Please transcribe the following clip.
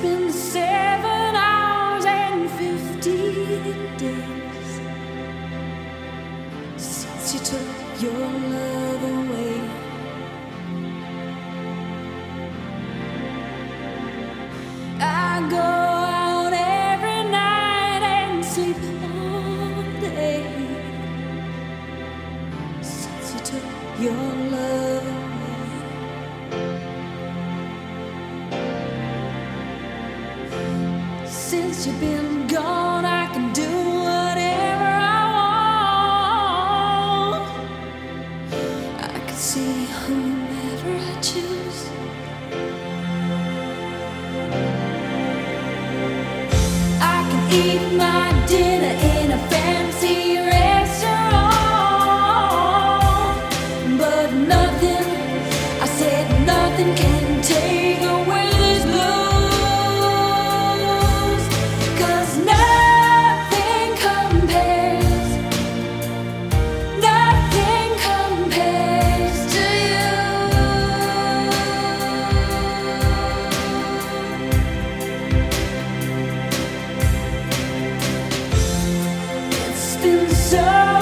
been 7 hours and 15 days since you took your love away. I go out every night and sleep all day since you took your love away. Since you've been gone, I can do whatever I want. I can see whomever I choose. I can eat my dinner in a fancy restaurant, but nothing, I said nothing can take away this blues. 'Cause nothing compares to you. It's been so